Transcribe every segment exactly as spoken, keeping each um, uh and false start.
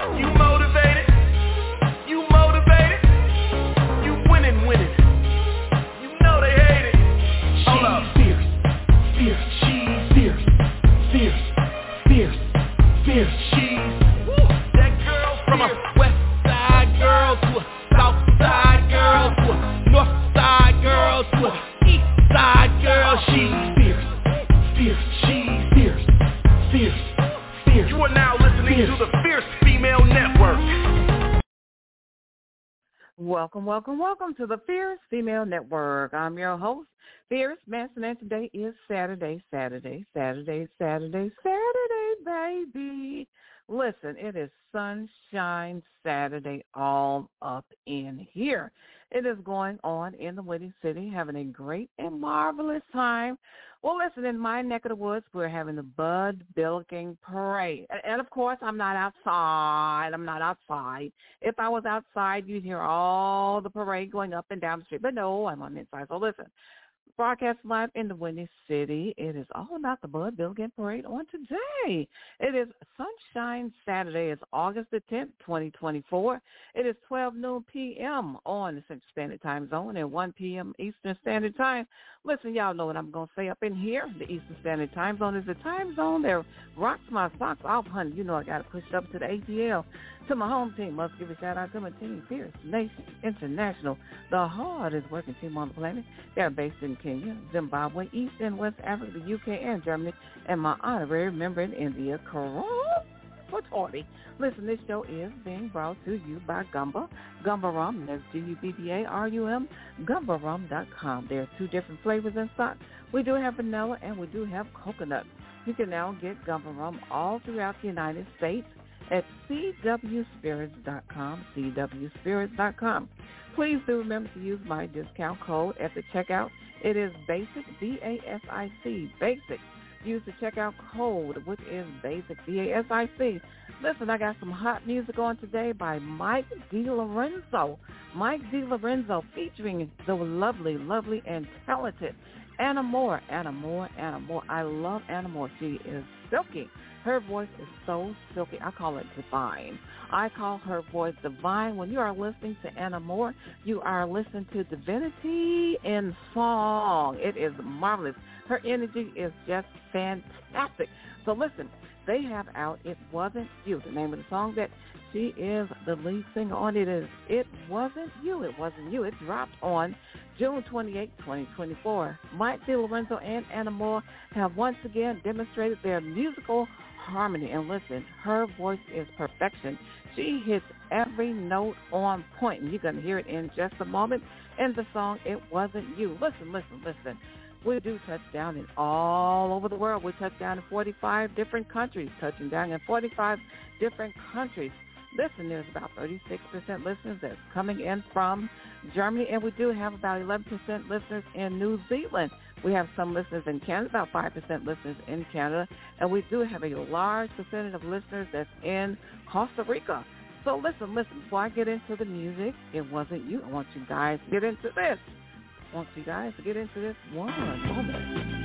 You motivated? You motivated? You winning, winning. You know they hate it. Hold up. Fierce, fierce, she's fierce, fierce, fierce, fierce, she's woo. That girl from a west side girl to a south side girl to a north side girl to a east side girl. She's fierce, fierce, she's fierce, fierce, fierce. You are now listening fierce. To the Fierce Female Network. Welcome, welcome, welcome to the Fierce Female Network. I'm your host, Fierce Manson, and today is Saturday, Saturday, Saturday, Saturday, Saturday, baby. Listen, it is Sunshine Saturday all up in here. It is going on in the Windy City, having a great and marvelous time. Well, listen, in my neck of the woods, we're having the Bud Billiken Parade. And, and, of course, I'm not outside. I'm not outside. If I was outside, you'd hear all the parade going up and down the street. But, no, I'm on the inside. So, listen. Broadcast live in the Windy City. It is all about the Bud Billiken Parade on today. It is Sunshine Saturday. It's August the tenth, twenty twenty-four. It is twelve noon p.m. on the Central Standard Time Zone and one p.m. Eastern Standard Time. Listen, y'all know what I'm going to say up in here. The Eastern Standard Time Zone is the time zone that rocks my socks off, honey. You know I got to push it up to the A T L. To my home team, must give a shout-out to my team, Fierce Nation International, the hardest working team on the planet. They're based in Kenya, Zimbabwe, East and West Africa, the U K, and Germany, and my honorary member in India, Karan Patori. Listen, this show is being brought to you by Gumba, Gumba Rum, that's G U B B A R U M, gumba rum dot com. There are two different flavors in stock. We do have vanilla, and we do have coconut. You can now get Gumba Rum all throughout the United States at c w spirits dot com, c w spirits dot com. Please do remember to use my discount code at the checkout. It is BASIC, B A S I C, BASIC. Use the checkout code, which is BASIC, B A S I C. Listen, I got some hot music on today by Mike DiLorenzo. Mike DiLorenzo featuring the lovely, lovely, and talented Anna Moore. Anna Moore, Anna Moore. I love Anna Moore. She is silky. Her voice is so silky. I call it divine. I call her voice divine. When you are listening to Anna Moore, you are listening to divinity in song. It is marvelous. Her energy is just fantastic. So listen, they have out It Wasn't You. The name of the song that she is the lead singer on it is It Wasn't You. It Wasn't You. It dropped on June twenty-eighth, twenty twenty-four. Mike DiLorenzo and Anna Moore have once again demonstrated their musical harmony. And listen, her voice is perfection. She hits every note on point, and you're going to hear it in just a moment in the song It Wasn't You. Listen, listen, listen. We do touch down in all over the world. We touch down in forty-five different countries, touching down in forty-five different countries. Listen, there's about thirty-six percent listeners that's coming in from Germany, and we do have about eleven percent listeners in New Zealand. We have some listeners in Canada, about five percent listeners in Canada, and we do have a large percentage of listeners that's in Costa Rica. So listen, listen, before I get into the music, It Wasn't You. I want you guys to get into this. I want you guys to get into this one moment.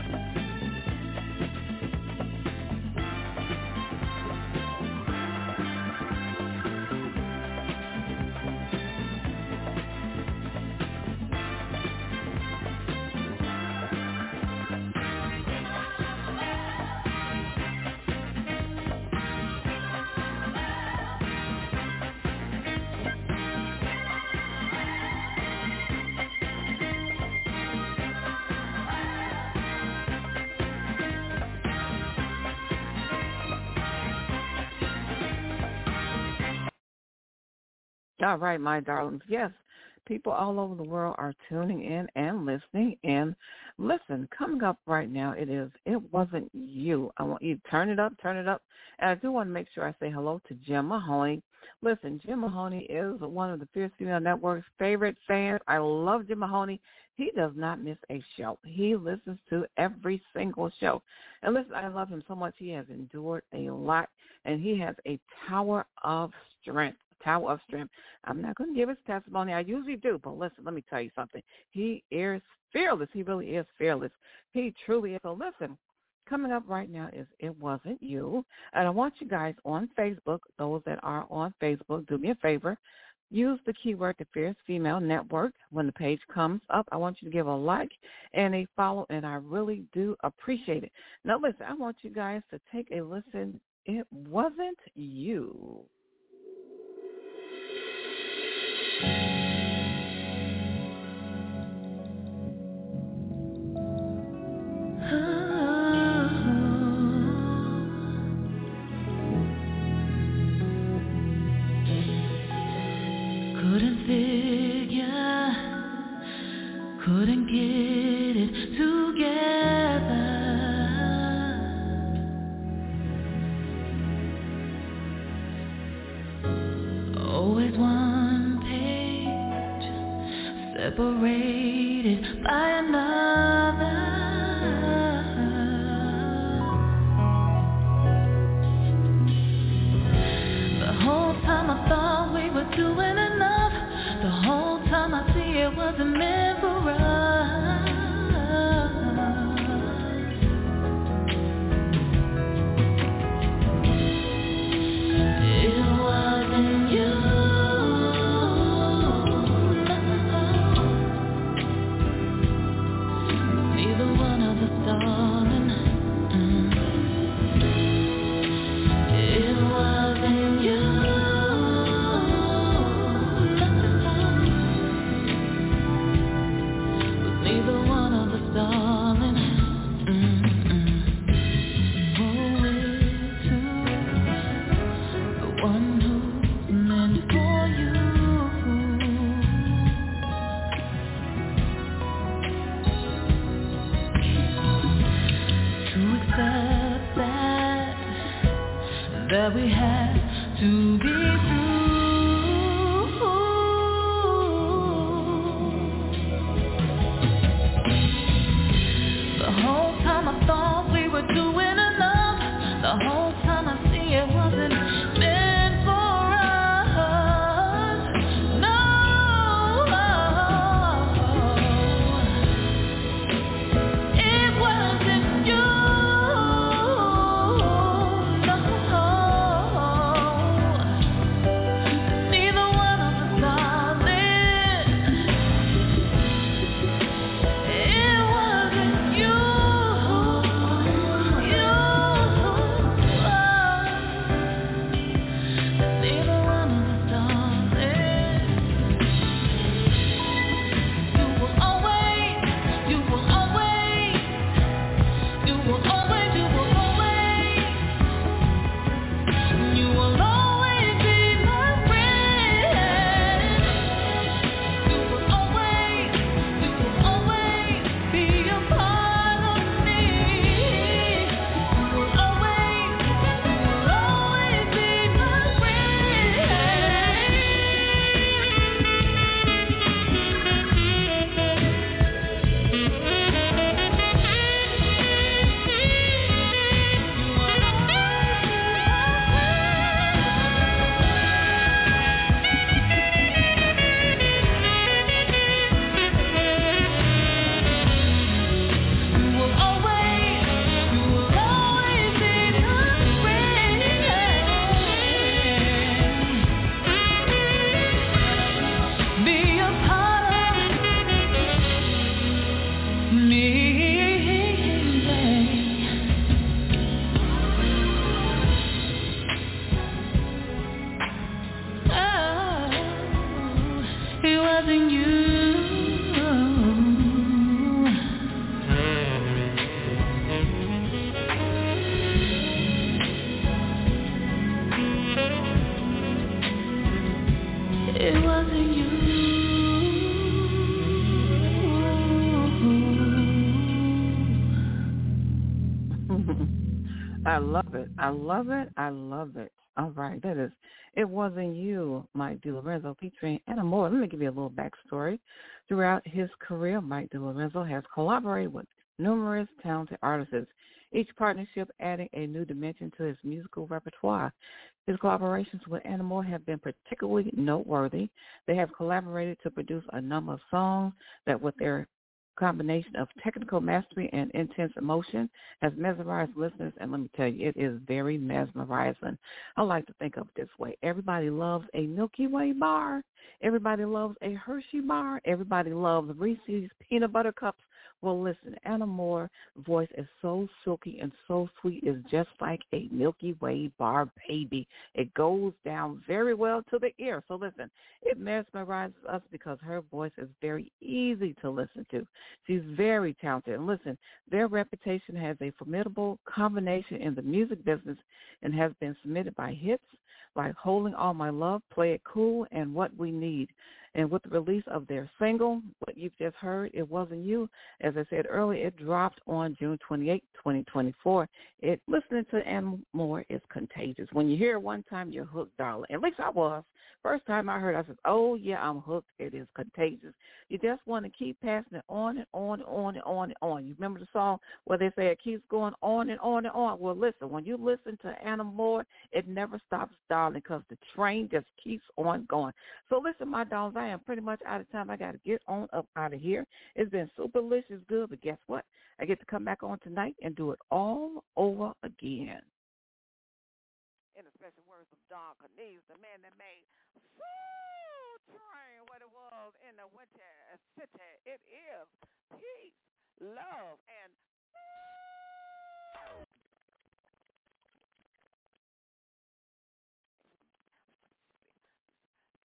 All right, my darlings. Yes, people all over the world are tuning in and listening. And listen, coming up right now, it is It Wasn't You. I want you to turn it up, turn it up. And I do want to make sure I say hello to Jim Mahoney. Listen, Jim Mahoney is one of the Fierce Female Network's favorite fans. I love Jim Mahoney. He does not miss a show. He listens to every single show. And listen, I love him so much. He has endured a lot, and he has a tower of strength. Tower of strength. I'm not going to give his testimony. I usually do, but listen, let me tell you something. He is fearless. He really is fearless. He truly is. So listen, coming up right now is It Wasn't You. And I want you guys on Facebook, those that are on Facebook, do me a favor. Use the keyword The Fierce Female Network. When the page comes up, I want you to give a like and a follow, and I really do appreciate it. Now, listen, I want you guys to take a listen. It Wasn't You. Couldn't figure, couldn't get it together. Always one page, separated by another. The whole time I thought we were doing enough. The whole time I see it wasn't meant for us. It wasn't you. Neither one of us, darling. Mm. It wasn't you. Darling, mm-mm. Oh, it's you, the one who's meant for you. To accept that, that we had to be through. The whole time I thought we were doing enough. The whole time I see it wasn't meant for us. No, it wasn't you. No, neither one of us, darling. It wasn't you. I love it. I love it. I love it. All right. That is It Wasn't You, Mike DiLorenzo, featuring Anna Moore. Let me give you a little backstory. Throughout his career, Mike DiLorenzo has collaborated with numerous talented artists, each partnership adding a new dimension to his musical repertoire. His collaborations with Anna Moore have been particularly noteworthy. They have collaborated to produce a number of songs that with their combination of technical mastery and intense emotion has mesmerized listeners, and let me tell you, it is very mesmerizing. I like to think of it this way. Everybody loves a Milky Way bar. Everybody loves a Hershey bar. Everybody loves Reese's peanut butter cups. Well, listen, Anna Moore's voice is so silky and so sweet. It's just like a Milky Way bar baby. It goes down very well to the ear. So listen, it mesmerizes us because her voice is very easy to listen to. She's very talented. And listen, their reputation has a formidable combination in the music business and has been submitted by hits like Holding All My Love, Play It Cool, and What We Need. And with the release of their single, what you've just heard, It Wasn't You, as I said earlier, it dropped on June twenty-eighth, twenty twenty-four. It, listening to Anna Moore is contagious. When you hear it one time, you're hooked, darling. At least I was. First time I heard it, I said, oh, yeah, I'm hooked. It is contagious. You just want to keep passing it on and on and on and on and on. You remember the song where they say it keeps going on and on and on? Well, listen, when you listen to Anna Moore, it never stops, darling, because the train just keeps on going. So listen, my darlings, I am pretty much out of time. I got to get on up out of here. It's been super delicious, good, but guess what? I get to come back on tonight and do it all over again. In the special words of Don Cornelius, the man that made Soul Train what it was in the winter city. It is peace, love, and